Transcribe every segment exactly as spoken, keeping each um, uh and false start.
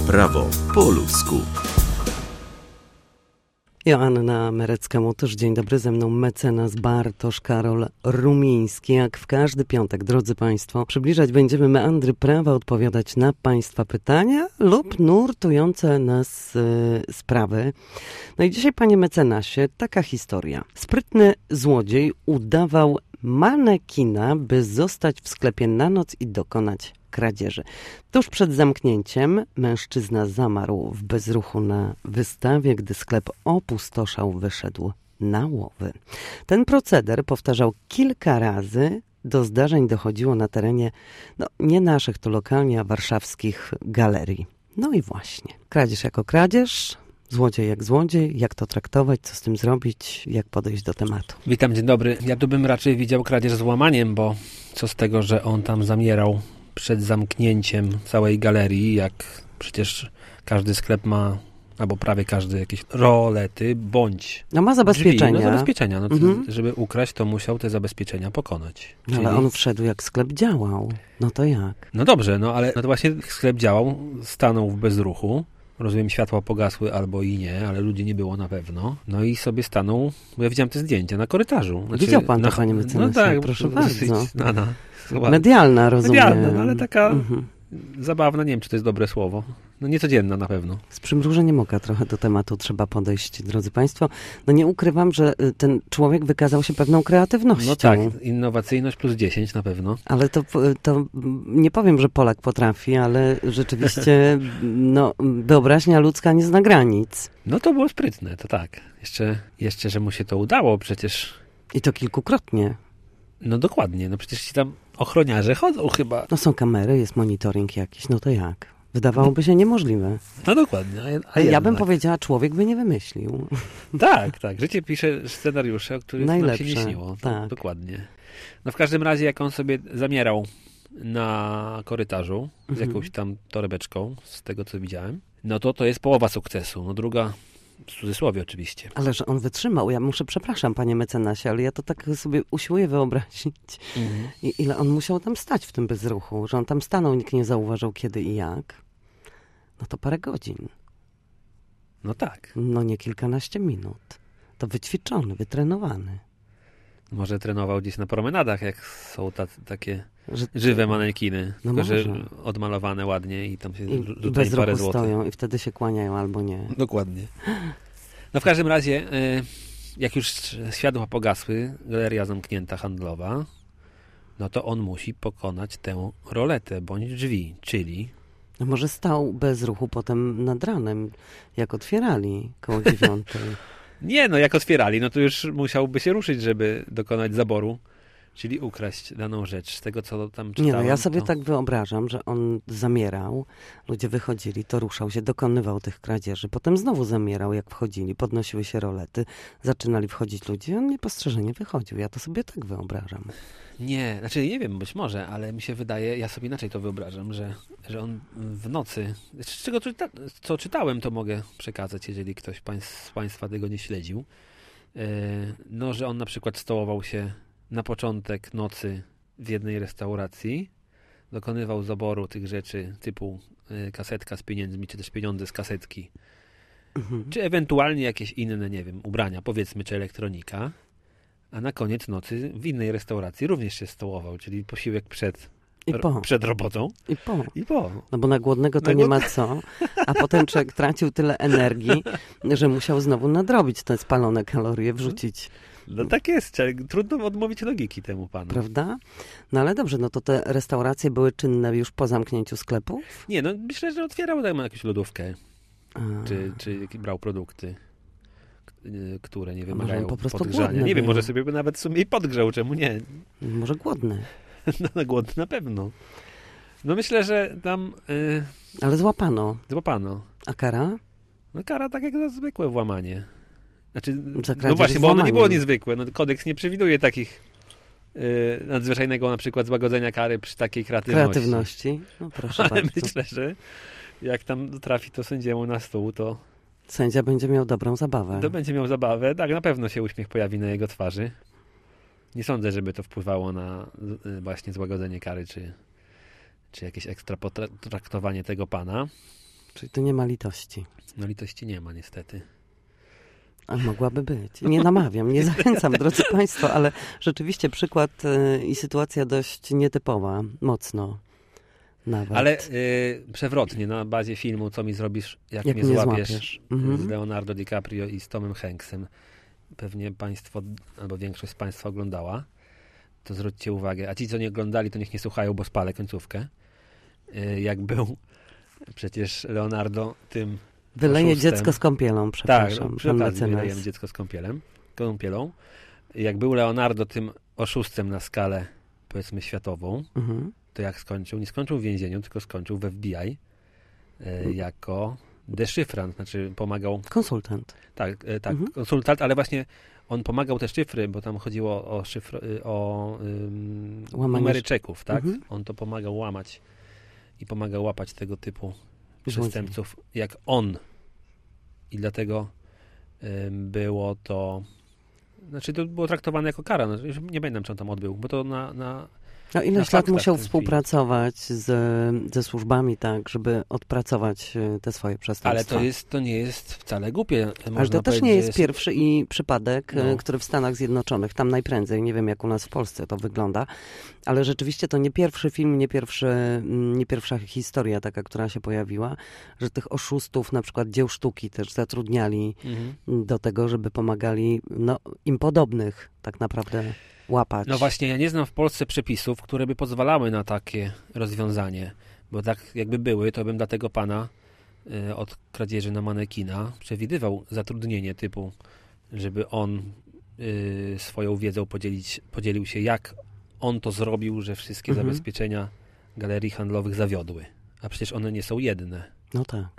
Prawo po ludzku. Joanna Merecka-Motysz, dzień dobry, ze mną mecenas Bartosz Karol Rumiński. Jak w każdy piątek, drodzy Państwo, przybliżać będziemy meandry prawa, odpowiadać na Państwa pytania lub nurtujące nas y, sprawy. No i dzisiaj, panie mecenasie, taka historia. Sprytny złodziej udawał manekina, by zostać w sklepie na noc i dokonać kradzieży. Tuż przed zamknięciem mężczyzna zamarł w bezruchu na wystawie. Gdy sklep opustoszał, wyszedł na łowy. Ten proceder powtarzał kilka razy. Do zdarzeń dochodziło na terenie no, nie naszych tu lokalnie, a warszawskich galerii. No i właśnie. Kradzież jako kradzież, złodziej jak złodziej. Jak to traktować, co z tym zrobić, jak podejść do tematu. Witam, dzień dobry. Ja tu bym raczej widział kradzież z łamaniem, bo co z tego, że on tam zamierał przed zamknięciem całej galerii, jak przecież każdy sklep ma, albo prawie każdy, jakieś rolety, bądź No ma zabezpieczenia. Drzwi, no zabezpieczenia. No to, mhm. Żeby ukraść, to musiał te zabezpieczenia pokonać. No, Czyli... ale on wszedł, jak sklep działał. No to jak? No dobrze, no ale no to właśnie sklep działał, stanął w bezruchu. Rozumiem, światła pogasły albo i nie, ale ludzi nie było na pewno. No i sobie stanął, bo ja widziałem te zdjęcia, na korytarzu. Znaczy, Widział pan to, na, panie mecenasie? No tak, proszę dosyć bardzo. znana. Medialna, rozumiem. Medialna, no ale taka mhm. zabawna, nie wiem, czy to jest dobre słowo. No niecodzienna na pewno. Z przymrużeniem oka trochę do tematu trzeba podejść, drodzy Państwo. No nie ukrywam, że ten człowiek wykazał się pewną kreatywnością. No tak, innowacyjność plus dziesięć na pewno. Ale to, to nie powiem, że Polak potrafi, ale rzeczywiście no, wyobraźnia ludzka nie zna granic. No to było sprytne, to tak. Jeszcze, jeszcze, że mu się to udało przecież. I to kilkukrotnie. No dokładnie, no przecież ci tam ochroniarze chodzą chyba. No są kamery, jest monitoring jakiś, no to jak? Wydawałoby się niemożliwe. No dokładnie. A, a ja bym powiedziała, człowiek by nie wymyślił. Tak, tak. Życie pisze scenariusze, o których najlepsze, nam się nie śniło. Tak. Dokładnie. No w każdym razie, jak on sobie zamierał na korytarzu z mhm. jakąś tam torebeczką, z tego co widziałem, no to to jest połowa sukcesu. No druga, w cudzysłowie oczywiście. Ale że on wytrzymał, ja muszę, przepraszam panie mecenasie, ale ja to tak sobie usiłuję wyobrazić, mhm. I, ile on musiał tam stać w tym bezruchu, że on tam stanął, nikt nie zauważył kiedy i jak. No to parę godzin. No tak. No nie kilkanaście minut. To wyćwiczony, wytrenowany. Może trenował gdzieś na promenadach, jak są ta, takie że... żywe manekiny, no tylko że odmalowane ładnie i tam się I, rzuca i bez parę ruchu złotych. stoją i wtedy się kłaniają albo nie. Dokładnie. No w każdym razie, jak już światła pogasły, galeria zamknięta handlowa, no to on musi pokonać tę roletę bądź drzwi, czyli... No może stał bez ruchu potem nad ranem, jak otwierali koło dziewiątej. Nie, no jak otwierali, no to już musiałby się ruszyć, żeby dokonać zaboru, czyli ukraść daną rzecz. Z tego, co tam czytałem. Nie, no ja sobie to... tak wyobrażam, że on zamierał, ludzie wychodzili, to ruszał się, dokonywał tych kradzieży, potem znowu zamierał, jak wchodzili, podnosiły się rolety, zaczynali wchodzić ludzie, on niepostrzeżenie wychodził. Ja to sobie tak wyobrażam. Nie, znaczy nie wiem, być może, ale mi się wydaje, ja sobie inaczej to wyobrażam, że, że on w nocy, z czego czyta, co czytałem, to mogę przekazać, jeżeli ktoś z Państwa tego nie śledził, no, że on na przykład stołował się na początek nocy w jednej restauracji, dokonywał zaboru tych rzeczy typu kasetka z pieniędzmi, czy też pieniądze z kasetki, mhm. czy ewentualnie jakieś inne, nie wiem, ubrania, powiedzmy, czy elektronika, a na koniec nocy w innej restauracji również się stołował, czyli posiłek przed, I po. przed robotą. I po. I po. No bo na głodnego to na nie głod... ma co, a potem człowiek tracił tyle energii, że musiał znowu nadrobić te spalone kalorie, wrzucić. No tak jest, trudno odmówić logiki temu panu. Prawda? No ale dobrze, no to te restauracje były czynne już po zamknięciu sklepów? Nie, no myślę, że otwierał tam jakąś lodówkę, czy, czy brał produkty, które nie wymagają po prostu podgrzania. Nie wiem, może sobie by nawet w sumie i podgrzał, czemu nie? Może głodny. No na głodny na pewno. No myślę, że tam... Yy, ale złapano. Złapano. A kara? No kara tak jak za zwykłe włamanie. Znaczy, Za no właśnie, bo ono nie było niezwykłe. No, kodeks nie przewiduje takich yy, nadzwyczajnego na przykład złagodzenia kary przy takiej kreatywności. Kreatywności? No proszę Ale bardzo. myślę, że jak tam trafi to sędziemu na stół, to... Sędzia będzie miał dobrą zabawę. To będzie miał zabawę. Tak, na pewno się uśmiech pojawi na jego twarzy. Nie sądzę, żeby to wpływało na właśnie złagodzenie kary, czy, czy jakieś ekstra potraktowanie tego pana. Czyli tu nie ma litości. No litości nie ma niestety. A mogłaby być. Nie namawiam, nie zachęcam, drodzy Państwo, ale rzeczywiście przykład y, i sytuacja dość nietypowa, mocno nawet. Ale y, przewrotnie, na bazie filmu Co mi zrobisz, jak, Jak mnie mnie złapiesz, złapiesz. z Mhm. Leonardo DiCaprio i z Tomem Hanksem. Pewnie Państwo, albo większość z Państwa oglądała. To zwróćcie uwagę. A ci, co nie oglądali, to niech nie słuchają, bo spalę końcówkę. Y, jak był przecież Leonardo tym Wyleje oszustem. dziecko z kąpielą, przepraszam. Tak, przy pan okazji mecenas. wylejemy dziecko z kąpielem, kąpielą. Jak był Leonardo tym oszustem na skalę, powiedzmy, światową, Mhm. to jak skończył? Nie skończył w więzieniu, tylko skończył w F B I e, jako deszyfrant, znaczy pomagał, Konsultant. tak, e, tak Mhm. konsultant, ale właśnie on pomagał te szyfry, bo tam chodziło o, szyfr, o ym, Łamanie numery szy- czeków, tak? Mhm. On to pomagał łamać i pomagał łapać tego typu Złodziej. przestępców jak on. I dlatego ym, było to, znaczy to było traktowane jako kara. No, już nie pamiętam, czy on tam odbył, bo to na, na No Na ileś lat faktach musiał ten współpracować z, ze służbami, tak, żeby odpracować e, te swoje przestępstwa. ale to jest, to nie jest wcale głupie. Ale Można to też powiedzieć, nie że jest pierwszy i przypadek, e, No. który w Stanach Zjednoczonych, tam najprędzej, nie wiem jak u nas w Polsce to wygląda, ale rzeczywiście to nie pierwszy film, nie, pierwszy, mm, nie pierwsza historia taka, która się pojawiła, że tych oszustów, na przykład dzieł sztuki też zatrudniali Mhm. do tego, żeby pomagali no, im podobnych tak naprawdę łapać. No właśnie, ja nie znam w Polsce przepisów, które by pozwalały na takie rozwiązanie, bo tak jakby były, to bym dla tego pana y, od kradzieży na manekina przewidywał zatrudnienie typu, żeby on y, swoją wiedzą podzielić, podzielił się, jak on to zrobił, że wszystkie Mhm. zabezpieczenia galerii handlowych zawiodły. A przecież one nie są jedne. No tak.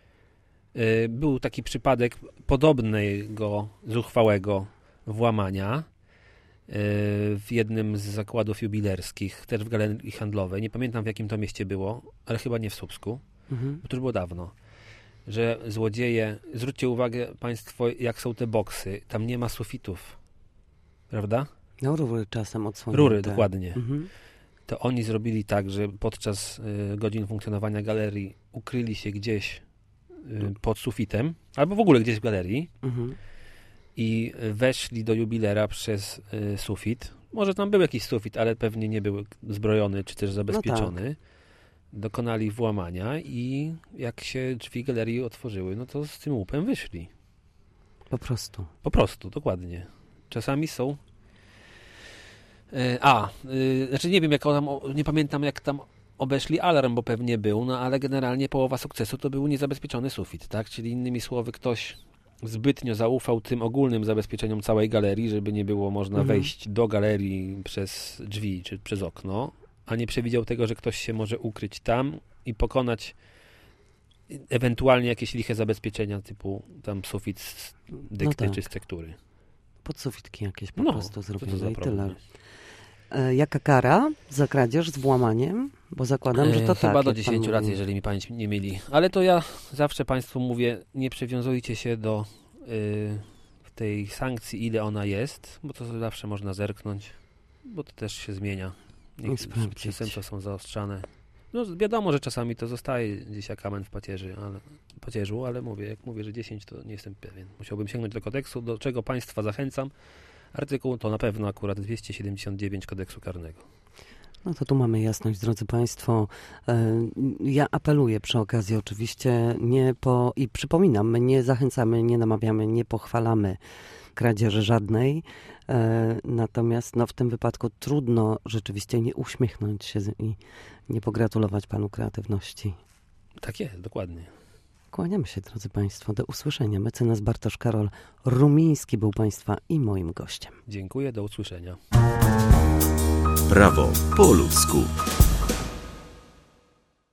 Y, Był taki przypadek podobnego zuchwałego włamania y, w jednym z zakładów jubilerskich, też w galerii handlowej. Nie pamiętam, w jakim to mieście było, ale chyba nie w Słupsku, Mhm. bo to już było dawno. Że złodzieje, zwróćcie uwagę Państwo, jak są te boksy. Tam nie ma sufitów. Prawda? No rury czasem odsłonięte. Rury, dokładnie. Mhm. To oni zrobili tak, że podczas y, godzin funkcjonowania galerii ukryli się gdzieś y, pod sufitem, albo w ogóle gdzieś w galerii Mhm. i weszli do jubilera przez y, sufit. Może tam był jakiś sufit, ale pewnie nie był zbrojony czy też zabezpieczony. Dokonali włamania i jak się drzwi galerii otworzyły, no to z tym łupem wyszli. Po prostu. Po prostu, dokładnie. Czasami są... E, A, y, znaczy nie wiem, jak tam, o- nie pamiętam jak tam obeszli alarm, bo pewnie był, no ale generalnie połowa sukcesu to był niezabezpieczony sufit, tak? Czyli innymi słowy ktoś zbytnio zaufał tym ogólnym zabezpieczeniom całej galerii, żeby nie było można Mhm. wejść do galerii przez drzwi czy przez okno, a nie przewidział tego, że ktoś się może ukryć tam i pokonać ewentualnie jakieś liche zabezpieczenia typu tam sufit z dykty No tak. czy z tektury. Podsufitki jakieś po No, prostu co to zrobione za i problem tyle. jest? E, jaka kara za kradzież z włamaniem? Bo zakładam, że to E, tak. Chyba do jak pan dziesięciu lat, mówi. jeżeli mi pamięć nie myli. Ale to ja zawsze Państwu mówię, nie przywiązujcie się do y, tej sankcji, ile ona jest, bo to zawsze można zerknąć, bo to też się zmienia. I sprawdzić. Przestępstwa są zaostrzane. No wiadomo, że czasami to zostaje gdzieś jak kamen w pacierzy, ale, pacierzu, ale mówię, jak mówię, że dziesięć, to nie jestem pewien. Musiałbym sięgnąć do kodeksu, do czego Państwa zachęcam. Artykuł to na pewno akurat dwieście siedemdziesiąt dziewięć kodeksu karnego. No to tu mamy jasność, drodzy Państwo. E, Ja apeluję przy okazji oczywiście nie po... i przypominam, my nie zachęcamy, nie namawiamy, nie pochwalamy kradzieży żadnej. E, Natomiast no, w tym wypadku trudno rzeczywiście nie uśmiechnąć się z- i nie pogratulować Panu kreatywności. Tak jest, dokładnie. Kłaniamy się, drodzy Państwo. Do usłyszenia. Mecenas Bartosz Karol Rumiński był Państwa i moim gościem. Dziękuję, do usłyszenia. Prawo po ludzku.